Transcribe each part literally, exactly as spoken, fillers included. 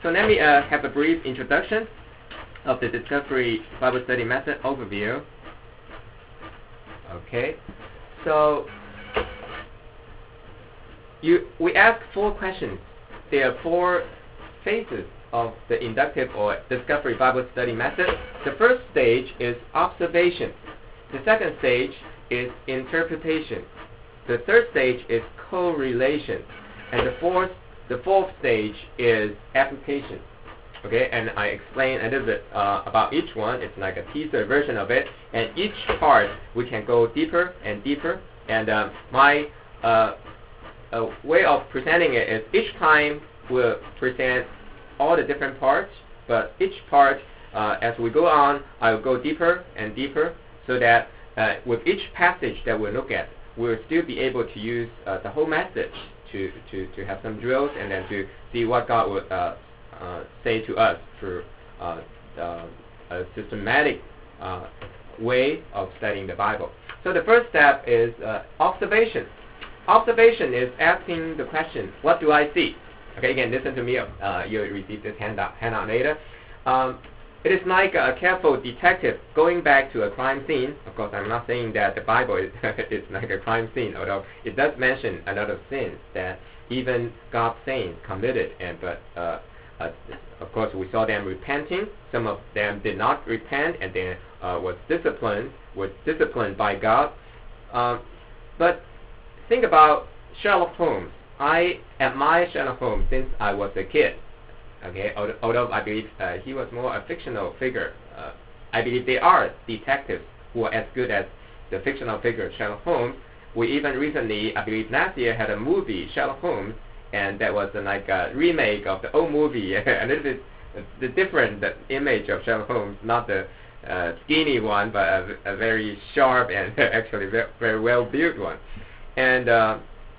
So let me uh, have a brief introduction of the Discovery Bible Study Method overview. Okay, so you we ask four questions. There are four phases of the inductive or Discovery Bible Study Method. The first stage is observation. The second stage is interpretation. The third stage is correlation, and the fourth the fourth stage is application. Okay, and I explain a little bit uh, about each one. It's like a teaser version of it, and each part we can go deeper and deeper. And uh, my uh, uh, way of presenting it is each time we'll present all the different parts, but each part, uh, as we go on, I will go deeper and deeper, so that uh, with each passage that we look at, we'll still be able to use uh, the whole message to, to, to have some drills, and then to see what God would uh, uh, say to us through uh, uh, a systematic uh, way of studying the Bible. So the first step is uh, observation. Observation is asking the question, what do I see? Okay, again, listen to me. Uh, you'll receive this handout, handout later. Um, it is like a careful detective going back to a crime scene. Of course, I'm not saying that the Bible is, is like a crime scene, although it does mention a lot of sins that even God's saints committed. And but uh, uh, of course, we saw them repenting. Some of them did not repent, and then uh, was disciplined, was disciplined by God. Um, but think about Sherlock Holmes. I admire Sherlock Holmes since I was a kid. Okay, although, although I believe uh, he was more a fictional figure. Uh, I believe there are detectives who are as good as the fictional figure Sherlock Holmes. We even recently, I believe last year, had a movie, Sherlock Holmes, and that was uh, like a remake of the old movie, a little bit uh, the different the image of Sherlock Holmes, not the uh, skinny one, but a, a very sharp and actually very, very well built one. And uh,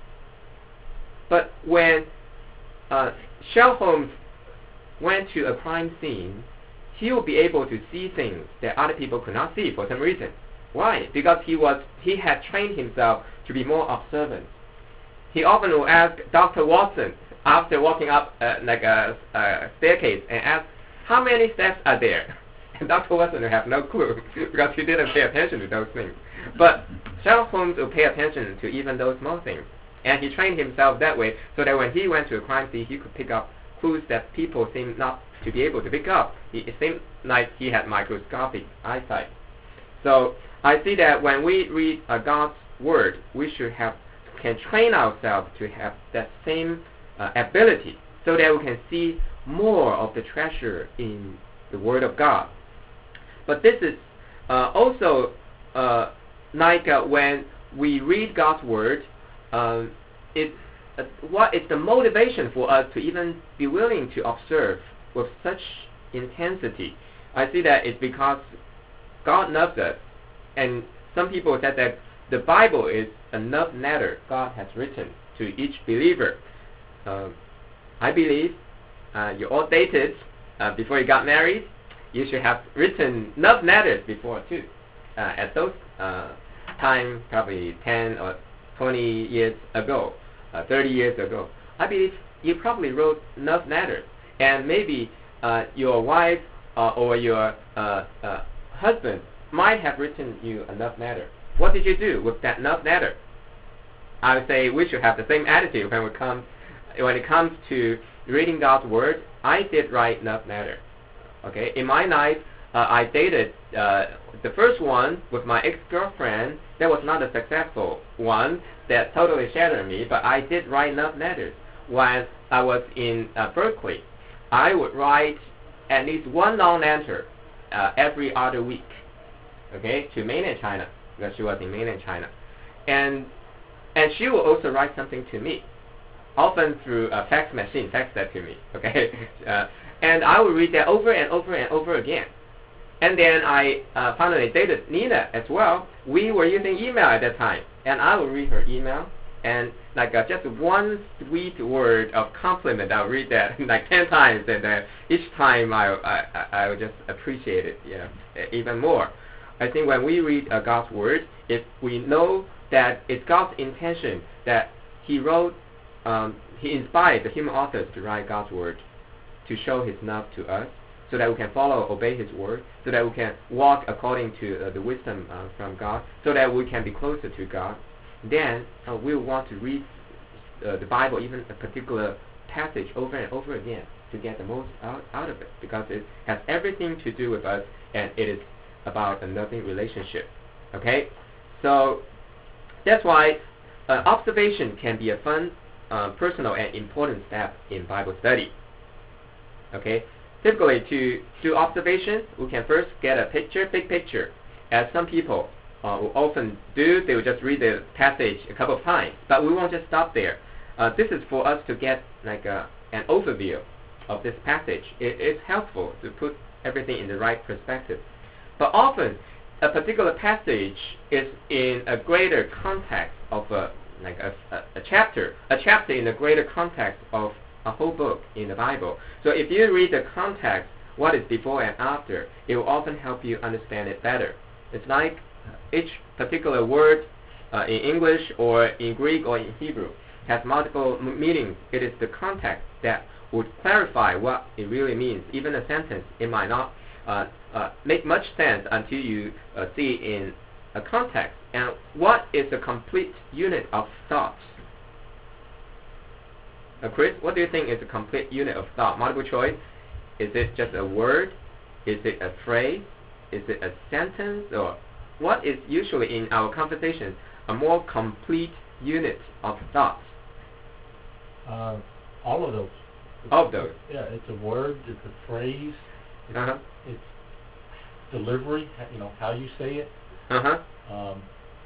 but when uh, Sherlock Holmes went to a crime scene, he will be able to see things that other people could not see for some reason. Why? Because he was he had trained himself to be more observant. He often will ask Doctor Watson after walking up uh, like a, a staircase and ask, how many steps are there? And Doctor Watson will have no clue because he didn't pay attention to those things. But Sherlock Holmes will pay attention to even those small things. And he trained himself that way so that when he went to a crime scene, he could pick up clues that people seem not to be able to pick up. He, it seemed like he had microscopic eyesight. So I see that when we read uh, God's Word, we should have can train ourselves to have that same uh, ability so that we can see more of the treasure in the Word of God. But this is uh, also uh, like uh, when we read God's Word, um, it uh, what is the motivation for us to even be willing to observe with such intensity? I see that it's because God loves us, and some people said that the Bible is a love letter God has written to each believer. Uh, I believe uh, you all dated uh, before you got married. You should have written love letters before too. Uh, at those uh, time, probably ten or twenty years ago, uh, thirty years ago, I believe you probably wrote love letters, and maybe uh, your wife uh, or your uh, uh, husband might have written you a love letter. What did you do with that love letter? I would say we should have the same attitude when we come, when it comes to reading God's Word. I did write love letter. Okay, in my life, uh, I dated uh, the first one with my ex-girlfriend. That was not a successful one that totally shattered me, but I did write love letters. When I was in uh, Berkeley, I would write at least one long letter uh, every other week, okay, to mainland China, because she was in mainland China. And and she will also write something to me, often through a fax machine, fax that to me, okay? uh, and I will read that over and over and over again. And then I uh, finally dated Nina as well. We were using email at that time, and I will read her email, and like uh, just one sweet word of compliment, I'll read that like ten times, and uh, each time I, I, I will just appreciate it, you know, even more. I think when we read uh, God's Word, if we know that it's God's intention that He wrote, um, He inspired the human authors to write God's Word, to show His love to us, so that we can follow, obey His word, so that we can walk according to uh, the wisdom uh, from God, so that we can be closer to God, then uh, we want to read uh, the Bible, even a particular passage, over and over again to get the most out, out of it, because it has everything to do with us, and it is about a loving relationship. Okay, so that's why uh, observation can be a fun, uh, personal, and important step in Bible study. Okay, typically to do observation, we can first get a picture, big picture, as some people uh, will often do. They will just read the passage a couple of times, but we won't just stop there. Uh, this is for us to get like a, an overview of this passage. It is helpful to put everything in the right perspective. But often, a particular passage is in a greater context of a like a, a, a chapter, a chapter in a greater context of a whole book in the Bible. So if you read the context, what is before and after, it will often help you understand it better. It's like each particular word uh, in English or in Greek or in Hebrew has multiple m meanings. It is the context that would clarify what it really means. Even a sentence, it might not uh, uh, make much sense until you uh, see it in a context. And what is a complete unit of thought? Uh, Chris, what do you think is a complete unit of thought? Multiple choice? Is it just a word? Is it a phrase? Is it a sentence? Or what is usually in our conversations a more complete unit of thought? Uh, all of those. All of those. Yeah, it's a word, it's a phrase, it's, uh-huh. it's delivery, you know, how you say it, uh-huh. um,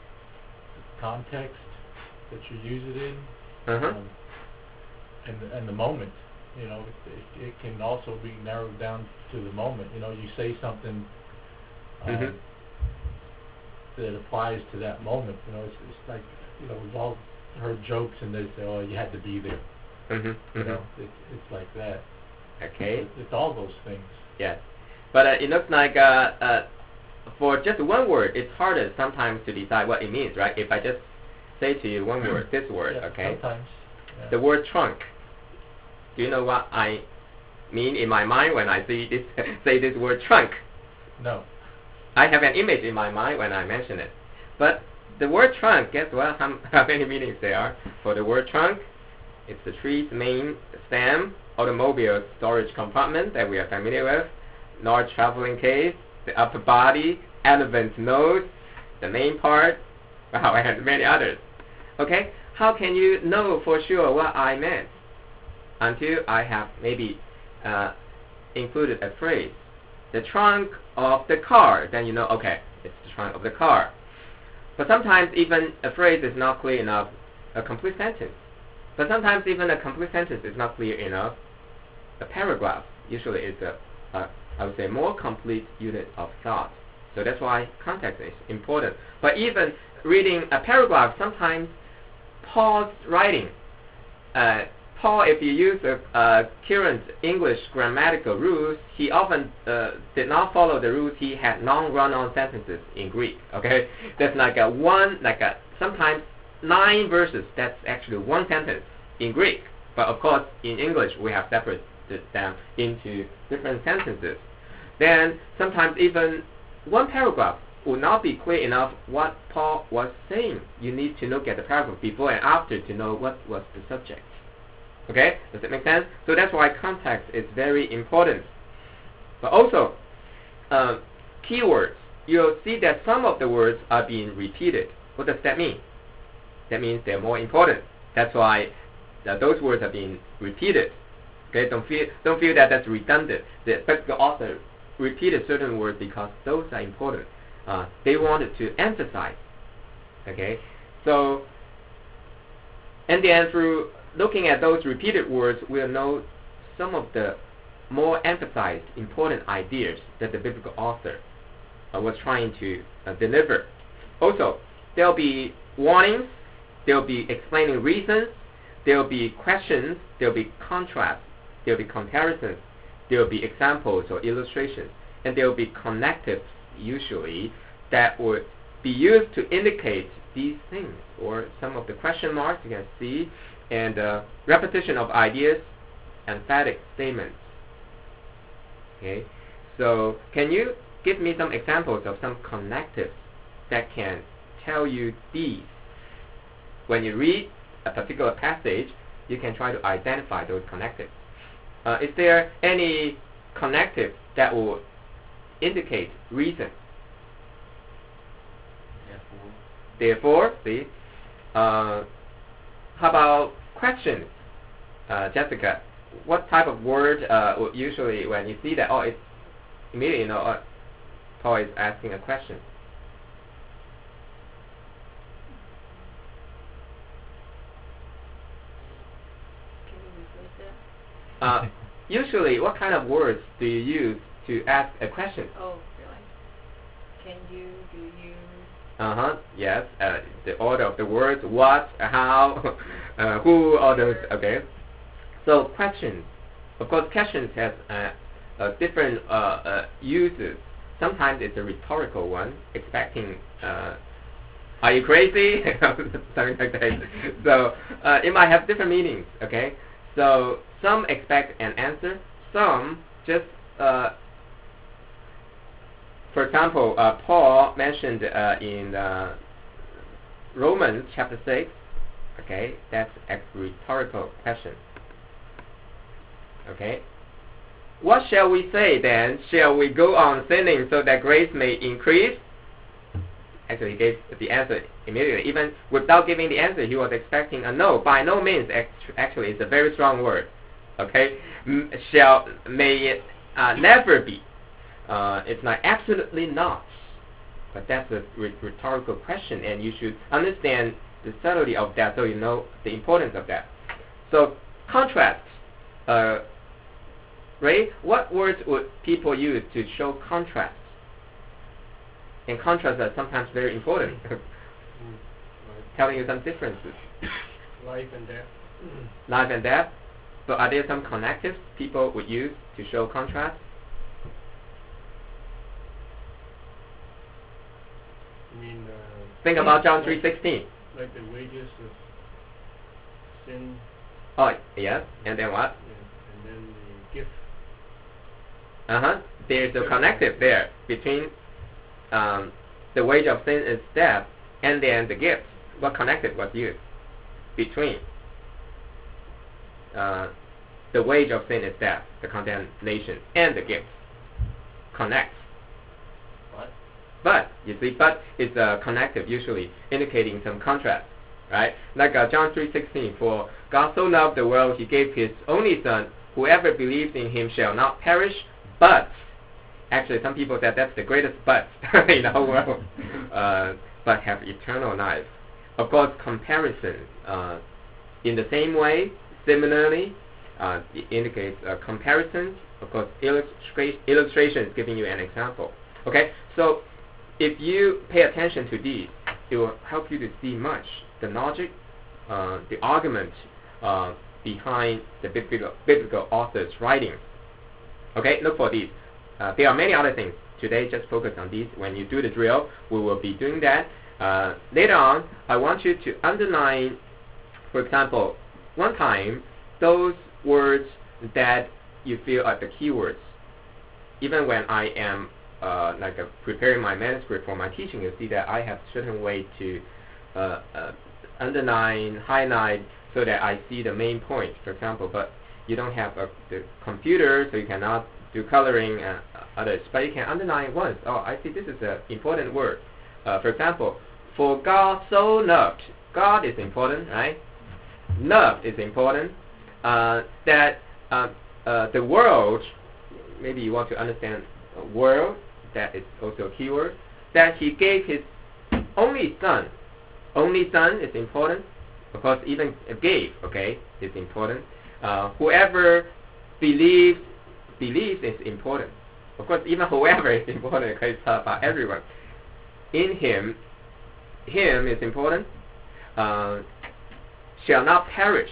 context that you use it in, uh-huh. um, and, and the moment. You know, it, it can also be narrowed down to the moment. You know, you say something um, mm-hmm. that applies to that moment. You know, it's, it's like, you know, we've all heard jokes and they say, oh, you had to be there. Mm-hmm. You mm-hmm. know, it, it's like that. Okay. It's, it's all those things. Yes. But uh, it looks like uh, uh, for just one word, it's harder sometimes to decide what it means, right? If I just say to you one word, this word, yeah, okay? Sometimes. Yeah. The word trunk. Do you know what I mean in my mind when I see this, say this word trunk? No. I have an image in my mind when I mention it. But the word trunk, guess what? How, how many meanings there are for the word trunk? It's the tree's main stem, automobile storage compartment that we are familiar with, large traveling case, the upper body, elephant's nose, the main part, wow, and many others. Okay, how can you know for sure what I meant? Until I have maybe uh, included a phrase, the trunk of the car, then you know, okay, it's the trunk of the car. But sometimes even a phrase is not clear enough, a complete sentence. But sometimes even a complete sentence is not clear enough. A paragraph usually is a, a I would say, more complete unit of thought. So that's why context is important. But even reading a paragraph, sometimes Paul's writing, uh, Paul, if you use the uh, current English grammatical rules, he often uh, did not follow the rules. He had long run-on sentences in Greek. Okay, that's like a one, like a sometimes nine verses. That's actually one sentence in Greek. But of course, in English, we have separated them into different sentences. Then sometimes even one paragraph would not be clear enough what Paul was saying. You need to look at the paragraph before and after to know what was the subject. Okay, does that make sense? So that's why context is very important. But also, uh, keywords. You'll see that some of the words are being repeated. What does that mean? That means they're more important. That's why uh, those words are being repeated. Okay, don't feel don't feel that that's redundant. The, but the author repeated certain words because those are important. Uh, they wanted to emphasize. Okay, so and then through looking at those repeated words, we'll know some of the more emphasized important ideas that the biblical author uh, was trying to uh, deliver. Also, there'll be warnings, there'll be explaining reasons, there'll be questions, there'll be contrasts, there'll be comparisons, there'll be examples or illustrations, and there'll be connectives usually that would be used to indicate these things, or some of the question marks you can see, and uh, repetition of ideas, emphatic statements, Okay, so can you give me some examples of some connectives that can tell you these? When you read a particular passage, you can try to identify those connectives. Uh, is there any connective that will indicate reason? Therefore, see. Uh, how about questions? Uh, Jessica, what type of word uh, would usually, when you see that, oh, it's immediately, you know, uh, Paul is asking a question. Can you rephrase that? Uh, usually, what kind of words do you use to ask a question? Oh, really? Can you, do you? Uh-huh, yes. Uh, the order of the words, what, how, uh, who, all those, okay. So, questions. Of course, questions has uh, uh, different uh, uh, uses. Sometimes it's a rhetorical one, expecting, uh, are you crazy? Something like that. So, uh, it might have different meanings, okay. So, some expect an answer, some just, uh, for example, uh, Paul mentioned uh, in uh, Romans chapter six, okay, that's a rhetorical question. Okay, what shall we say then? Shall we go on sinning so that grace may increase? Actually, he gave the answer immediately. Even without giving the answer, he was expecting a no. By no means, actually, it's a very strong word. Okay, M shall, may it uh, never be. Uh, it's not absolutely not, but that's a rhetorical question, and you should understand the subtlety of that, so you know the importance of that. So contrast, uh, Ray, what words would people use to show contrast? And contrasts are sometimes very important, telling you some differences. Life and death. Life and death. So are there some connectives people would use to show contrast? I mean, uh, think about John three sixteen. Like the wages of sin. Oh, yes. And then what? Yeah. And then the gift. Uh-huh. There's a connective there between um, the wage of sin is death and then the gift. What connective was used between uh, the wage of sin is death, the condemnation, and the gift? Connect. What? But, you see, but is a connective, usually indicating some contrast, right? Like uh, John three sixteen, for God so loved the world, he gave his only son, whoever believes in him shall not perish, but, actually some people said that's the greatest but in the whole world, uh, but have eternal life. Of course, comparison, uh, in the same way, similarly, uh, it indicates uh, comparison. Of course, illustra illustration is giving you an example. Okay, so if you pay attention to these, it will help you to see much the logic, uh, the argument uh, behind the biblical, biblical author's writing. Okay, look for these. Uh, there are many other things. Today, just focus on these. When you do the drill, we will be doing that. Uh, later on, I want you to underline, for example, one time, those words that you feel are the keywords. Even when I am uh, like uh, preparing my manuscript for my teaching, you see that I have certain way to uh, uh, underline, highlight, so that I see the main point, for example. But you don't have a, the computer, so you cannot do coloring and others. But you can underline once. Oh, I see this is an important word. Uh, for example, for God so loved. God is important, right? Love is important. Uh, that uh, uh, the world, maybe you want to understand uh, world, that is also a keyword, that he gave his only son. Only son is important. Of course, even gave, okay, is important. Uh, whoever believes, believes is important. Of course, even whoever is important, because it's about everyone. In him, him is important. Uh, shall not perish.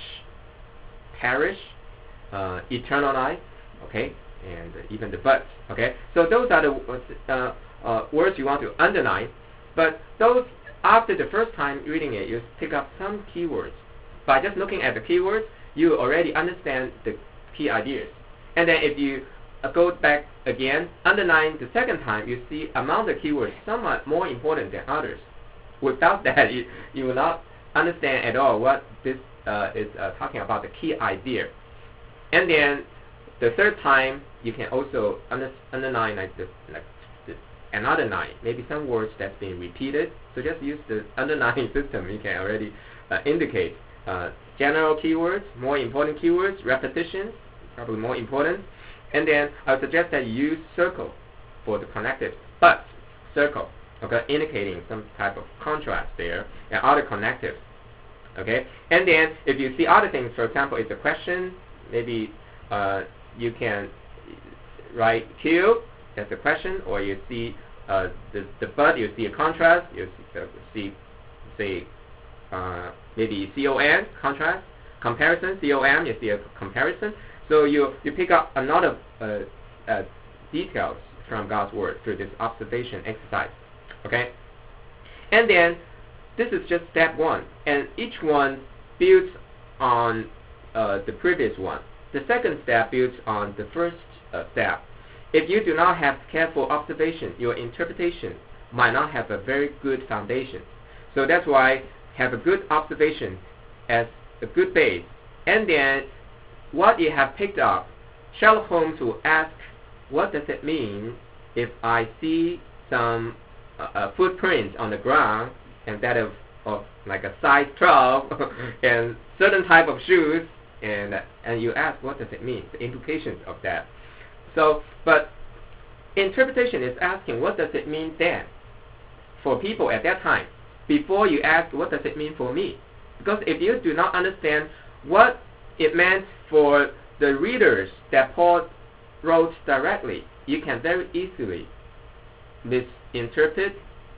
Perish, uh, eternal life, okay, and uh, even the but, okay. So those are the uh, uh, words you want to underline. But those, after the first time reading it, you pick up some keywords. By just looking at the keywords, you already understand the key ideas. And then if you go back again, underline the second time, you see among the keywords, some are more important than others. Without that, you, you will not understand at all what this uh, is uh, talking about, the key idea. And then the third time, you can also under, underline like the, like the, another line, maybe some words that's being repeated. So just use the underlining system. You can already uh, indicate uh, general keywords, more important keywords, repetitions, probably more important. And then I would suggest that you use circle for the connected, but circle, okay, indicating some type of contrast there, and other connectives, okay. And then if you see other things, for example, it's a question, maybe uh, you can write Q, that's a question, or you see uh, the the but, you see a contrast, you see, uh, see say uh, maybe C O N, contrast, comparison, C O M, you see a comparison. So you you pick up a lot of uh, uh, details from God's Word through this observation exercise, okay? And then this is just step one, and each one builds on uh, the previous one. The second step builds on the first uh, step. If you do not have careful observation, your interpretation might not have a very good foundation. So that's why have a good observation as a good base, and then what you have picked up, Sherlock Holmes will ask, what does it mean if I see some uh, uh, footprints on the ground, and that of, of like a size twelve, and certain type of shoes, and uh, and you ask, what does it mean, the implications of that. So, but interpretation is asking, what does it mean then, for people at that time, before you ask, what does it mean for me? Because if you do not understand what it meant for the readers that Paul wrote directly, you can very easily misinterpret,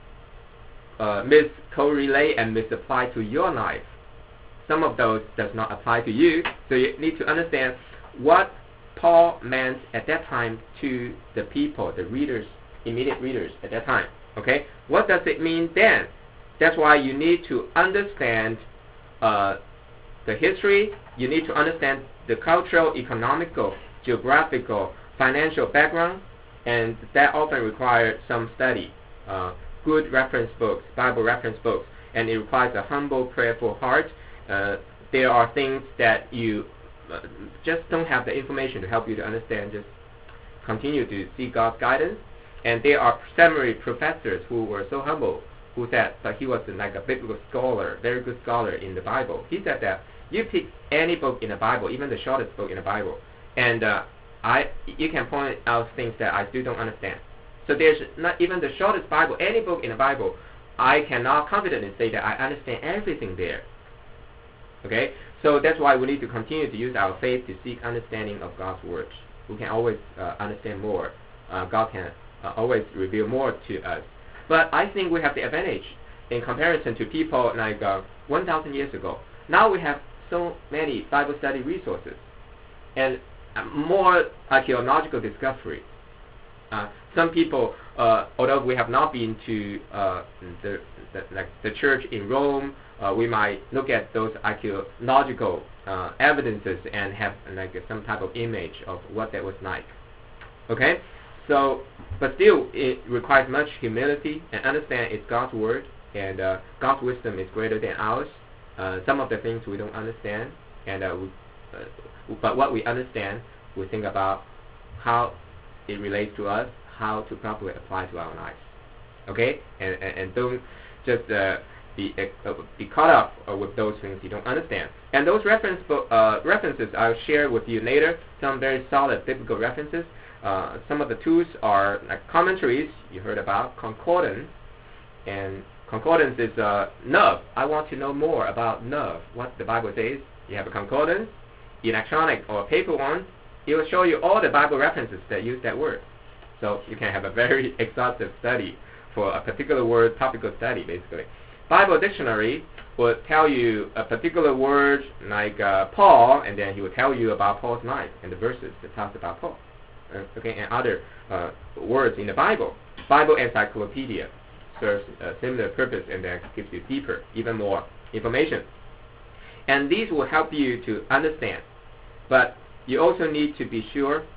uh, miscorrelate, and misapply to your life. Some of those does not apply to you, so you need to understand what Paul meant at that time to the people, the readers, immediate readers at that time. Okay, what does it mean then? That's why you need to understand uh, the history. You need to understand the cultural, economical, geographical, financial background, and that often requires some study, uh, good reference books, Bible reference books, and it requires a humble, prayerful heart. Uh, there are things that you uh, just don't have the information to help you to understand. Just continue to seek God's guidance. And there are seminary professors who were so humble, who said that he was like a biblical scholar, very good scholar in the Bible. He said that you pick any book in the Bible, even the shortest book in the Bible, and uh, I, you can point out things that I still don't understand. So there's not even the shortest Bible, any book in the Bible, I cannot confidently say that I understand everything there. Okay, so that's why we need to continue to use our faith to seek understanding of God's Word. We can always uh, understand more. Uh, God can uh, always reveal more to us. But I think we have the advantage in comparison to people like uh, one thousand years ago. Now we have so many Bible study resources and uh, more archaeological discovery. Uh, some people, uh, although we have not been to uh, the, the like the church in Rome, uh, we might look at those archaeological uh, evidences and have like some type of image of what that was like. Okay, so but still it requires much humility and understand it's God's word, and uh, God's wisdom is greater than ours. Uh, some of the things we don't understand, and uh, we, uh, but what we understand, we think about how it relates to us, how to properly apply to our lives. Okay, and and, and don't just uh, be uh, be caught up uh, with those things you don't understand. And those reference uh, references I'll share with you later. Some very solid biblical references. Uh, some of the tools are like commentaries you heard about, concordance, and concordance is uh, nerve. I want to know more about nerve, what the Bible says. You have a concordance, electronic or paper one. It will show you all the Bible references that use that word. So you can have a very exhaustive study for a particular word, topical study, basically. Bible dictionary will tell you a particular word like uh, Paul, and then he will tell you about Paul's life and the verses that talks about Paul. Uh, okay, and other uh, words in the Bible. Bible encyclopedia serves a similar purpose, and then gives you deeper, even more information. And these will help you to understand. But you also need to be sure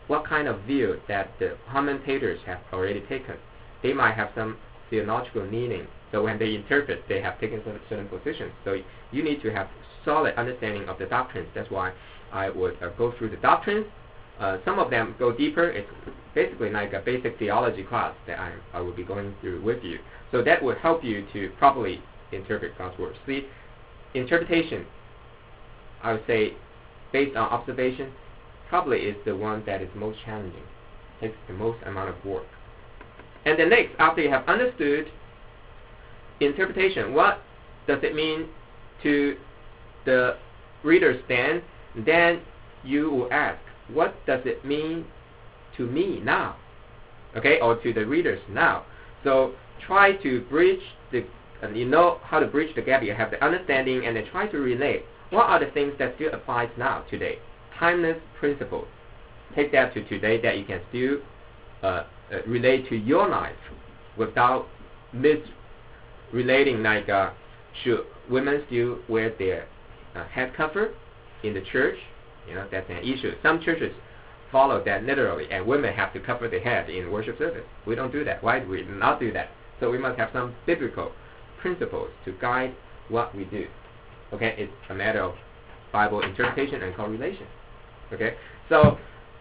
what kind of view that the commentators have already taken. They might have some theological meaning. So when they interpret, they have taken some certain positions. So you need to have solid understanding of the doctrines. That's why I would uh, go through the doctrines. Uh, some of them go deeper. It's basically like a basic theology class that I, I will be going through with you. So that will help you to properly interpret God's Word. See, interpretation, I would say, based on observation, probably is the one that is most challenging. Takes the most amount of work. And then next, after you have understood interpretation, what does it mean to the reader's stand? Then you will ask, what does it mean to me now? Okay, or to the readers now. So try to bridge the, uh, you know how to bridge the gap. You have the understanding, and then try to relate. What are the things that still applies now, today? Timeless principles. Take that to today that you can still uh, uh, relate to your life without misrelating, like uh, should women still wear their uh, head cover in the church? You know, that's an issue. Some churches follow that literally, and women have to cover their head in worship service. We don't do that. Why do we not do that? So we must have some biblical principles to guide what we do. Okay, it's a matter of Bible interpretation and correlation. Okay, so,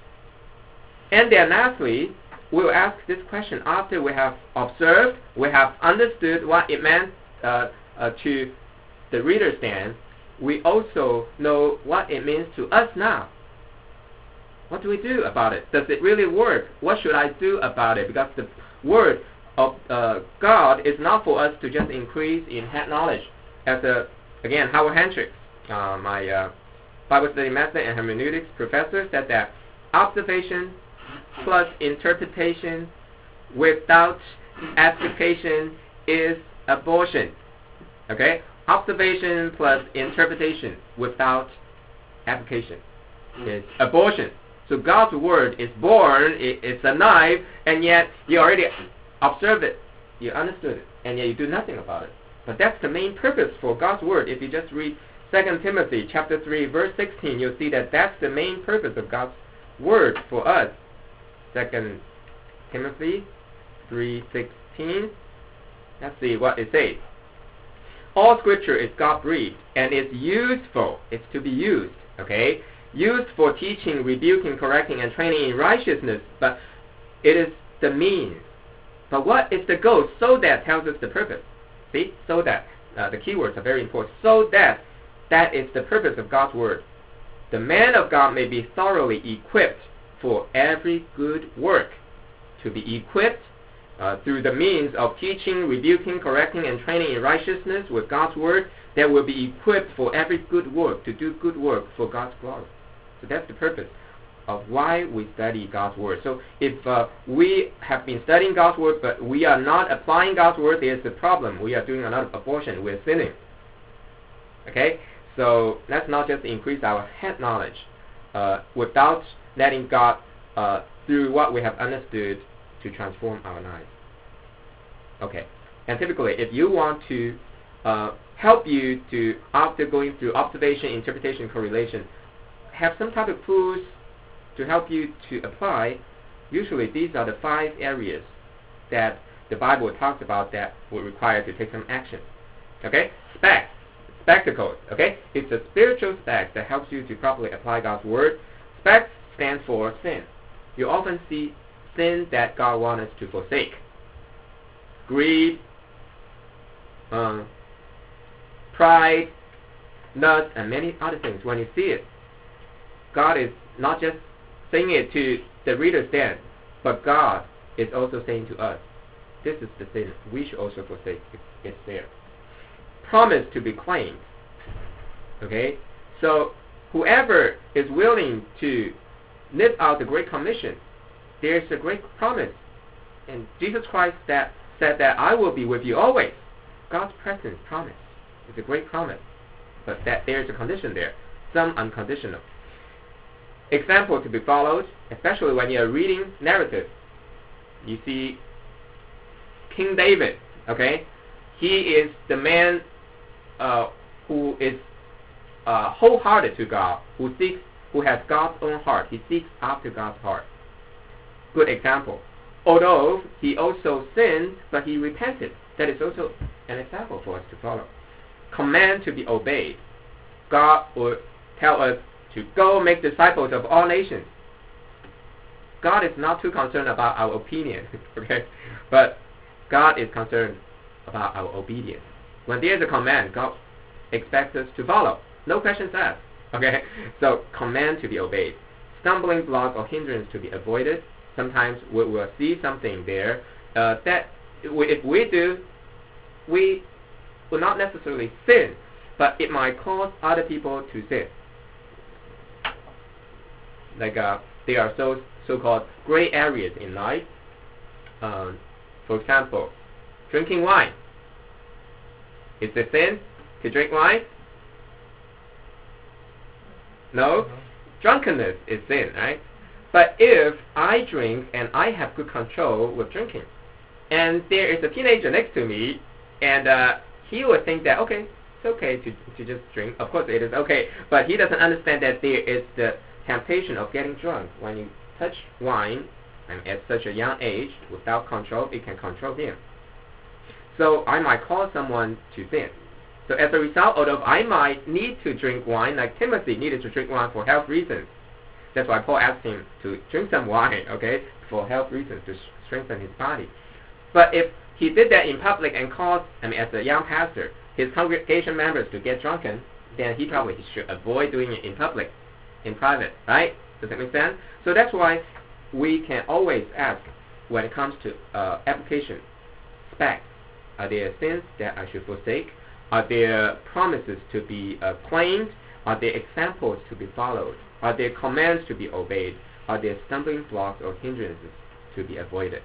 and then lastly, we'll ask this question after we have observed, we have understood what it meant uh, uh, to the reader's stand. We also know what it means to us now. What do we do about it? Does it really work? What should I do about it? Because the word of uh, God is not for us to just increase in head knowledge. As a, again, Howard Hendricks, uh, my uh, Bible study method and hermeneutics professor, said that observation plus interpretation without application is abortion. Okay? Observation plus interpretation without application is abortion. So God's Word is born, it, it's a knife, and yet you already observed it, you understood it, and yet you do nothing about it. But that's the main purpose for God's Word. If you just read Second Timothy chapter three, verse sixteen, you'll see that that's the main purpose of God's Word for us. Second Timothy three sixteen. Let's see what it says. All Scripture is God-breathed and is useful. It's to be used, okay? Used for teaching, rebuking, correcting, and training in righteousness. But it is the means. But what is the goal? So that tells us the purpose. See? So that. Uh, the keywords are very important. So that. That is the purpose of God's Word. The man of God may be thoroughly equipped for every good work. To be equipped uh, through the means of teaching, rebuking, correcting, and training in righteousness with God's Word, that will be equipped for every good work, to do good work for God's glory. So that's the purpose of why we study God's Word. So if uh, we have been studying God's Word, but we are not applying God's Word, there's a problem. We are doing a lot of abortion. We're sinning. Okay? So let's not just increase our head knowledge uh, without letting God, uh, through what we have understood, to transform our lives. Okay. And typically, if you want to uh, help you to, after going through observation, interpretation, correlation, have some type of tools to help you to apply, usually these are the five areas that the Bible talks about that would require to take some action. Okay? Specs. Spectacles. Okay? It's a spiritual spec that helps you to properly apply God's Word. Specs stand for sin. You often see sin that God wants us to forsake. Greed, uh, pride, lust, and many other things. When you see it, God is not just saying it to the reader's stand, but God is also saying to us, this is the sin we should also forsake. It's there. Promise to be claimed. Okay? So, whoever is willing to live out the Great Commission, there's a great promise. And Jesus Christ that said that I will be with you always. God's presence promise. It's a great promise. But that there's a condition there. Some unconditional. Example to be followed, especially when you're reading narrative. You see King David, okay? He is the man uh, who is uh, wholehearted to God, who seeks, who has God's own heart. He seeks after God's heart. good example. Although he also sinned, but he repented. That is also an example for us to follow. Command to be obeyed. God will tell us to go make disciples of all nations. God is not too concerned about our opinion, okay? But God is concerned about our obedience. When there is a command, God expects us to follow. No questions asked, okay? So, command to be obeyed. Stumbling blocks or hindrance to be avoided. Sometimes we will see something there uh, that we, if we do, we will not necessarily sin, but it might cause other people to sin. Like uh, there are so so-called gray areas in life. Um, for example, drinking wine. Is it sin to drink wine? No. Drunkenness is sin, right? But if I drink and I have good control with drinking, and there is a teenager next to me, and uh, he would think that, okay, it's okay to, to just drink. Of course it is okay, but he doesn't understand that there is the temptation of getting drunk. When you touch wine, and at such a young age, without control, it can control him. So I might cause someone to sin. So as a result, although I might need to drink wine, like Timothy needed to drink wine for health reasons, that's why Paul asked him to drink some wine, okay, for health reasons, to strengthen his body. But if he did that in public and caused, I mean, as a young pastor, his congregation members to get drunken, then he probably should avoid doing it in public, in private, right? Does that make sense? So that's why we can always ask, when it comes to uh, application, specs, are there sins that I should forsake? Are there promises to be uh, claimed? Are there examples to be followed? Are there commands to be obeyed? Are there stumbling blocks or hindrances to be avoided?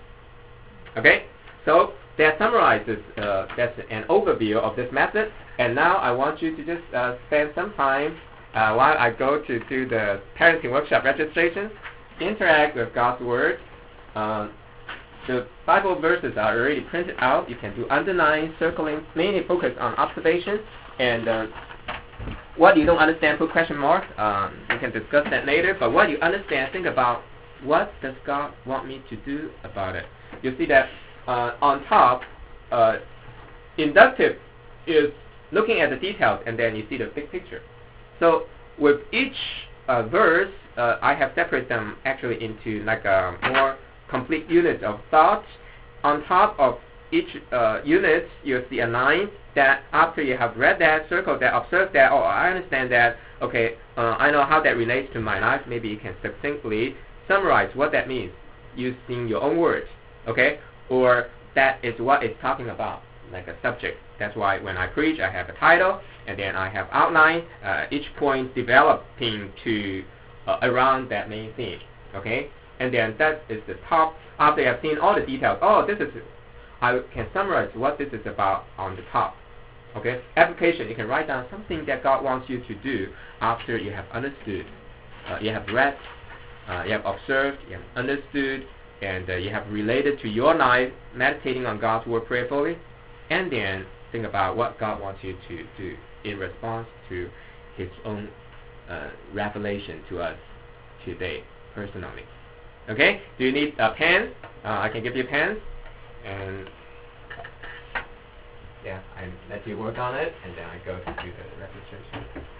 Okay, so that summarizes, uh, that's an overview of this method. And now I want you to just uh, spend some time uh, while I go to do the parenting workshop registration, interact with God's Word. Um, the Bible verses are already printed out. You can do underline, circling, mainly focus on observation. And uh, what you don't understand, put question mark. Um, we can discuss that later. But what you understand, think about, what does God want me to do about it? You see that uh, on top, uh, inductive is looking at the details, and then you see the big picture. So with each uh, verse, uh, I have separated them actually into like a more complete units of thought. On top of each uh, unit, you'll see a line that after you have read that, circle that, observe that, oh, I understand that, okay, uh, I know how that relates to my life. Maybe you can succinctly summarize what that means using your own words, okay? Or that is what it's talking about, like a subject. That's why when I preach, I have a title, and then I have outline, uh, each point developing to uh, around that main theme, okay? And then that is the top. After you have seen all the details, oh, this is, I can summarize what this is about on the top, okay? Application, you can write down something that God wants you to do after you have understood, uh, you have read, uh, you have observed, you have understood, and uh, you have related to your life, meditating on God's Word prayerfully, and then think about what God wants you to do in response to His own uh, revelation to us today, personally. Okay? Do you need a pen? Uh, I can give you pens, and yeah, I let you work on it, and then I go to do the registration.